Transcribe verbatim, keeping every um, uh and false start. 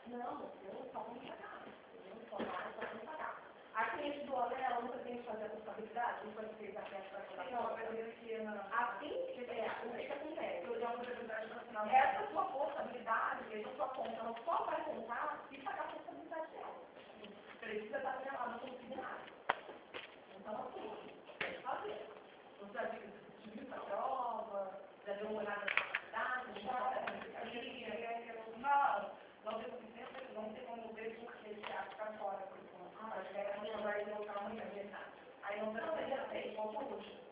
Não, eu só vou pagar. Eu não sou mais, só vou pagar. A cliente do hotel, ela nunca tem que fazer a responsabilidade, não foi feita a festa para a Não, mas eu que na... Assim, é, o que acontece? Eu já vou responsabilidade no final. Essa sua responsabilidade, essa sua conta, ela só vai contar se pagar a responsabilidade dela. Precisa estar atrelado no considerado. Então, assim, tem que fazer. Você já viu a prova, já deu uma olhada na responsabilidade, não, não tem tempo, não tem como ver porque ele acha que fora. Ah, mas é, não vai voltar amanhã, verdade. Aí não vai ter, já tem, qual foi o último?